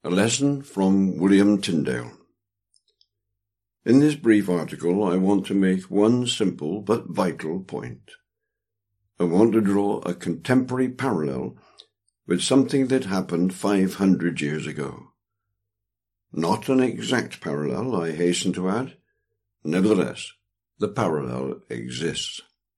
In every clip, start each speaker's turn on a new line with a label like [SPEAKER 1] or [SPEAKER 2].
[SPEAKER 1] A lesson from William Tyndale. In this brief article, I want to make one simple but vital point. I want to draw a contemporary parallel with something that happened 500 years ago. Not an exact parallel, I hasten to add. Nevertheless, the parallel exists.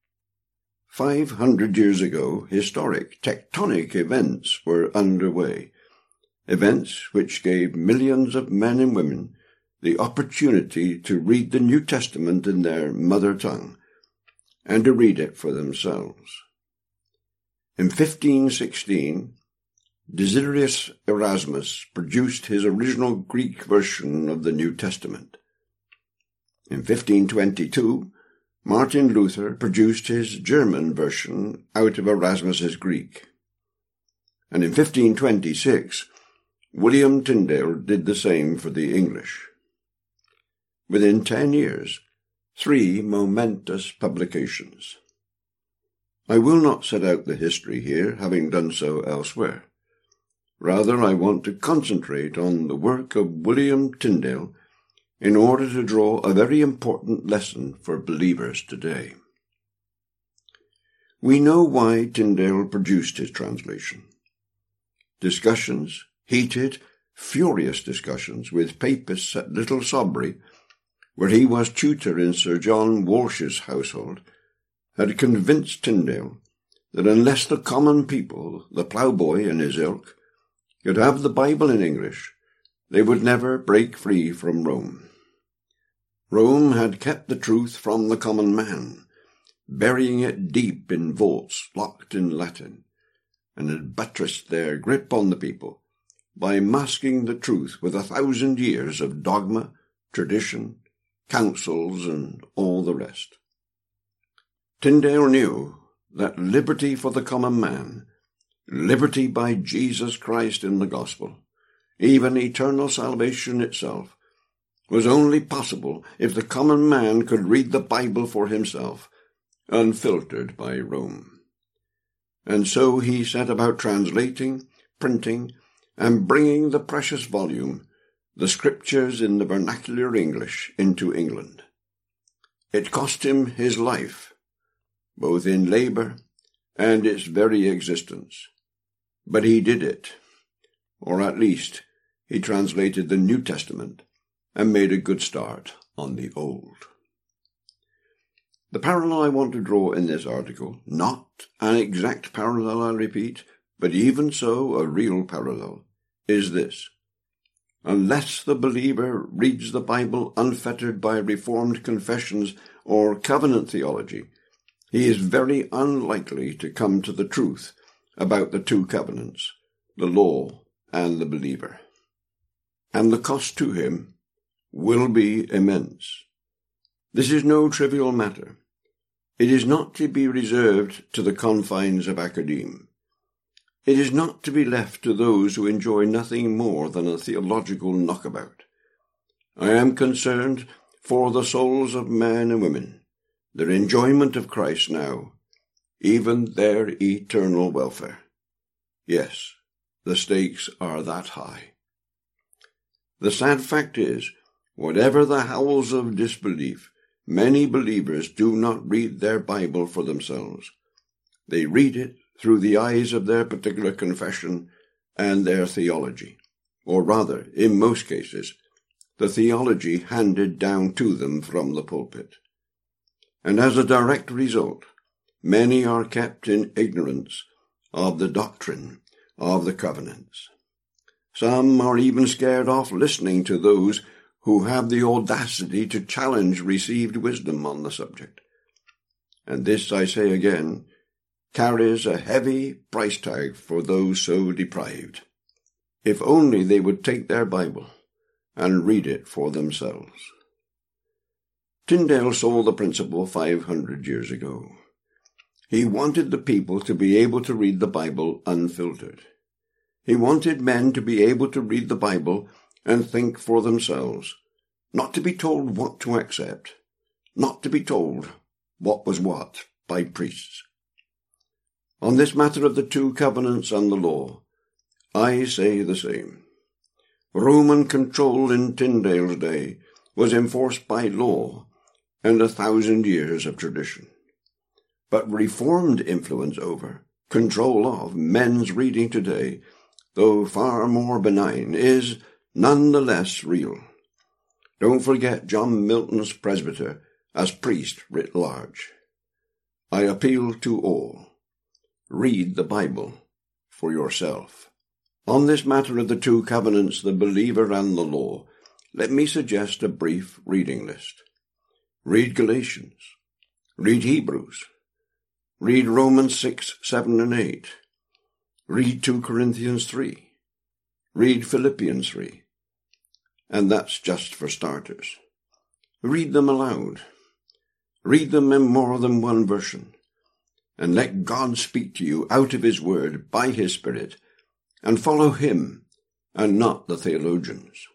[SPEAKER 1] 500 years ago, historic, tectonic events were underway. Events which gave millions of men and women the opportunity to read the New Testament in their mother tongue and to read it for themselves. In 1516, Desiderius Erasmus produced his original Greek version of the New Testament. In 1522, Martin Luther produced his German version out of Erasmus's Greek. And in 1526, William Tyndale did the same for the English. Within 10 years, 3 momentous publications. I will not set out the history here, having done so elsewhere. Rather, I want to concentrate on the work of William Tyndale in order to draw a very important lesson for believers today. We know why Tyndale produced his translation. Discussions, heated, furious discussions with papists at Little Sobry, where he was tutor in Sir John Walsh's household, had convinced Tyndale that unless the common people, the ploughboy and his ilk, could have the Bible in English, they would never break free from Rome. Rome had kept the truth from the common man, burying it deep in vaults locked in Latin, and had buttressed their grip on the people by masking the truth with 1,000 years of dogma, tradition, councils, and all the rest. Tyndale knew that liberty for the common man, liberty by Jesus Christ in the gospel, even eternal salvation itself, was only possible if the common man could read the Bible for himself, unfiltered by Rome. And so he set about translating, printing, and bringing the precious volume, the Scriptures in the vernacular English, into England. It cost him his life, both in labour and its very existence. But he did it, or at least he translated the New Testament and made a good start on the Old. The parallel I want to draw in this article, not an exact parallel, I repeat, but even so a real parallel, is this. Unless the believer reads the Bible unfettered by Reformed confessions or covenant theology, he is very unlikely to come to the truth about the 2 covenants, the law and the believer. And the cost to him will be immense. This is no trivial matter. It is not to be reserved to the confines of academe. It is not to be left to those who enjoy nothing more than a theological knockabout. I am concerned for the souls of men and women, their enjoyment of Christ now, even their eternal welfare. Yes, the stakes are that high. The sad fact is, whatever the howls of disbelief, many believers do not read their Bible for themselves. They read it through the eyes of their particular confession and their theology, or rather, in most cases, the theology handed down to them from the pulpit. And as a direct result, many are kept in ignorance of the doctrine of the covenants. Some are even scared off listening to those who have the audacity to challenge received wisdom on the subject. And this, I say again, carries a heavy price tag for those so deprived. If only they would take their Bible and read it for themselves. Tyndale saw the principle 500 years ago. He wanted the people to be able to read the Bible unfiltered. He wanted men to be able to read the Bible and think for themselves, not to be told what to accept, not to be told what was what by priests. On this matter of the 2 covenants and the law, I say the same. Roman control in Tyndale's day was enforced by law and 1,000 years of tradition. But Reformed influence over, control of men's reading today, though far more benign, is none the less real. Don't forget John Milton's presbyter as priest writ large. I appeal to all. Read the Bible for yourself. On this matter of the two covenants, the believer and the law, let me suggest a brief reading list. Read Galatians. Read Hebrews. Read Romans 6, 7, and 8. Read 2 Corinthians 3. Read Philippians 3. And that's just for starters. Read them aloud. Read them in more than one version. And let God speak to you out of his word by his Spirit, and follow him and not the theologians.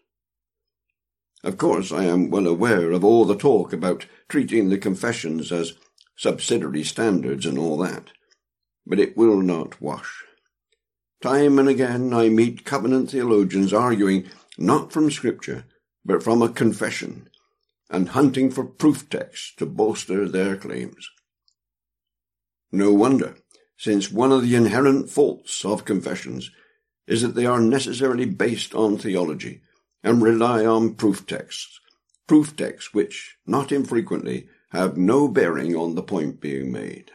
[SPEAKER 1] Of course, I am well aware of all the talk about treating the confessions as subsidiary standards and all that, but it will not wash. Time and again I meet covenant theologians arguing not from Scripture, but from a confession, and hunting for proof texts to bolster their claims. No wonder, since one of the inherent faults of confessions is that they are necessarily based on theology and rely on proof texts which, not infrequently, have no bearing on the point being made.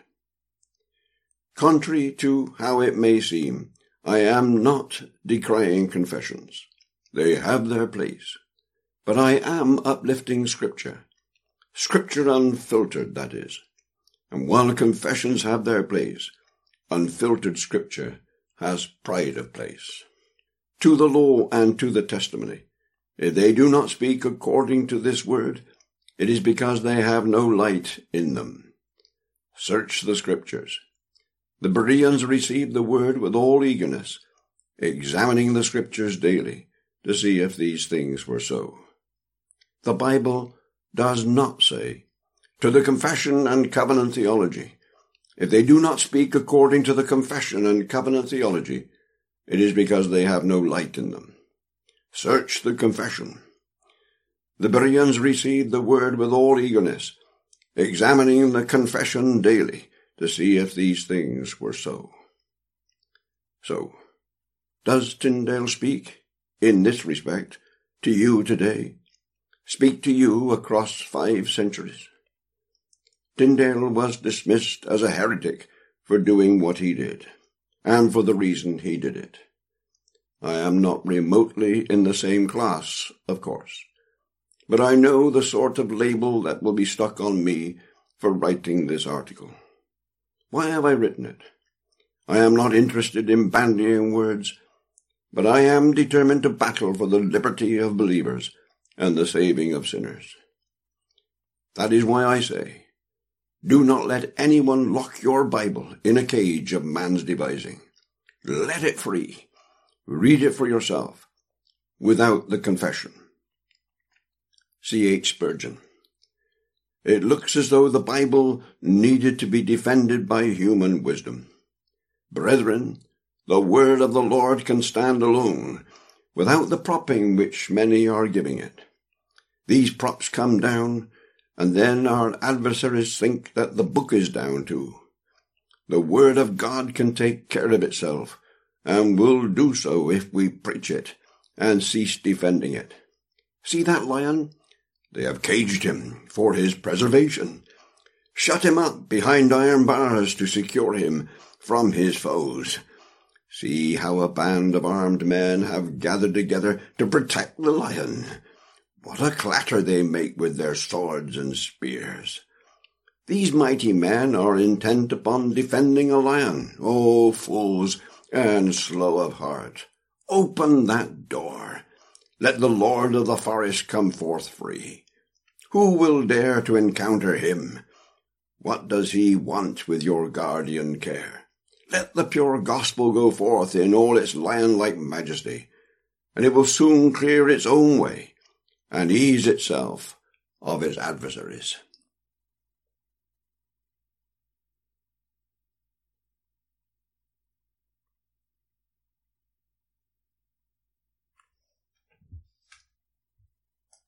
[SPEAKER 1] Contrary to how it may seem, I am not decrying confessions. They have their place. But I am uplifting Scripture unfiltered, that is. And while confessions have their place, unfiltered Scripture has pride of place. To the law and to the testimony, if they do not speak according to this word, it is because they have no light in them. Search the Scriptures. The Bereans received the word with all eagerness, examining the Scriptures daily to see if these things were so. The Bible does not say, to the confession and covenant theology. If they do not speak according to the confession and covenant theology, it is because they have no light in them. Search the confession. The Bereans received the word with all eagerness, examining the confession daily to see if these things were so. So, does Tyndale speak, in this respect, to you today? Speak to you across 5 centuries? Tyndale was dismissed as a heretic for doing what he did, and for the reason he did it. I am not remotely in the same class, of course, but I know the sort of label that will be stuck on me for writing this article. Why have I written it? I am not interested in bandying words, but I am determined to battle for the liberty of believers and the saving of sinners. That is why I say, do not let anyone lock your Bible in a cage of man's devising. Let it free. Read it for yourself, without the confession. C.H. Spurgeon. It looks as though the Bible needed to be defended by human wisdom. Brethren, the word of the Lord can stand alone, without the propping which many are giving it. These props come down, and then our adversaries think that the book is down too. The word of God can take care of itself, and will do so if we preach it, and cease defending it. See that lion? They have caged him for his preservation. Shut him up behind iron bars to secure him from his foes. See how a band of armed men have gathered together to protect the lion. What a clatter they make with their swords and spears. These mighty men are intent upon defending a lion. O fools, and slow of heart, open that door. Let the Lord of the forest come forth free. Who will dare to encounter him? What does he want with your guardian care? Let the pure gospel go forth in all its lion-like majesty, and it will soon clear its own way, and ease itself of its adversaries.